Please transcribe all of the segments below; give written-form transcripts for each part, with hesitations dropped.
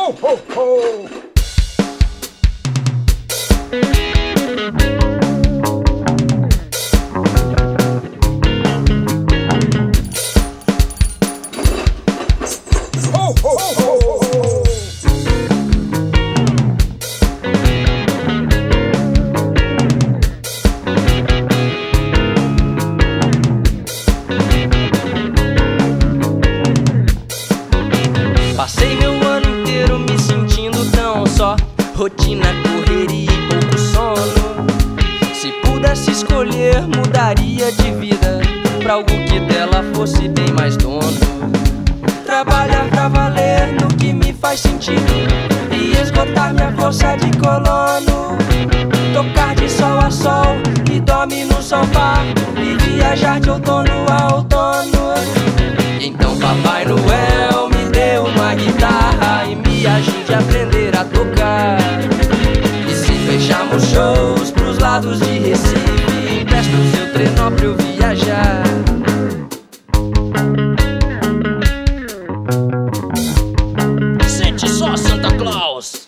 Ho, ho, ho! Passei meu ano inteiro me sentindo tão só, rotina, correria e pouco sono. Se pudesse escolher, mudaria de vida pra algo que dela fosse bem mais dono. Trabalhar pra valer no que me faz sentido e esgotar minha força de colono. Tocar de sol a sol e dormir no sofá e viajar de outono a outono. Então Papai Noel me deu uma guitarra e me ajude a aprender a tocar. E se fecharmos shows pros lados de Recife, empresta o seu trenó pra eu viajar. Sente só, Santa Claus!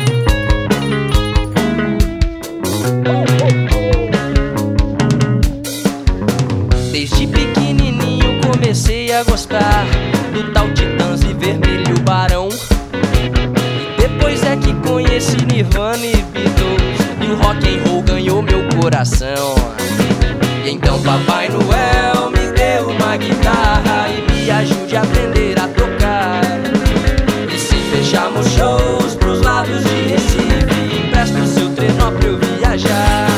Desde pequenininho comecei a gostar do tal Titãs e Vermelho Barão. E depois é que conheci Nirvana e Beatles, e o rock and roll ganhou meu coração. E então Papai Noel me deu uma guitarra e me ajude a aprender a tocar. E se fecharmos shows pros lados de Recife, empresta o seu trenó pra eu viajar.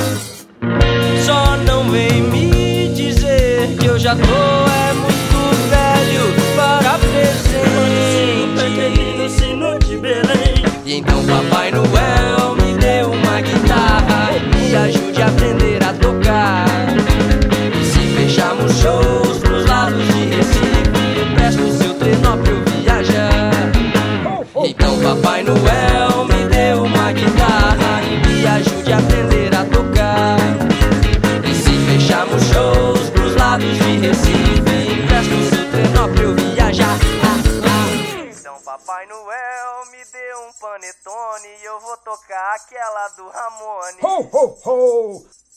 Só não vem me dizer que eu já tô muito velho para presente. No sino de Belém. E então Papai Noel me deu uma guitarra e me ajude a aprender a tocar. E se fecharmos shows pros lados de Recife, empresta o seu trenó pra eu viajar. Então Papai Noel me deu uma guitarra e me ajude a aprender a tocar. E se fecharmos shows pros lados de Recife, empresta o seu trenó pra eu viajar. Então Papai Noel me deu um panetone e eu vou tocar aquela do Ramone. Ho, ho, ho!